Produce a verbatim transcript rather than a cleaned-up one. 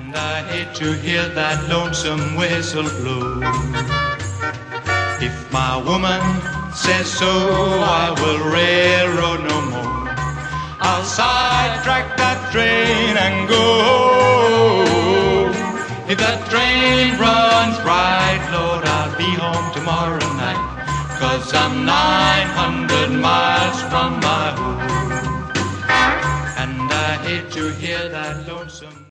And I hate to hear that lonesome whistle blow. If my woman says so, I will railroad no more. I'll sidetrack that train and go. If that train runs right, Lord, I'll be home tomorrow night, 'cause I'm nine hundred miles from my home. And I hate to hear that lonesome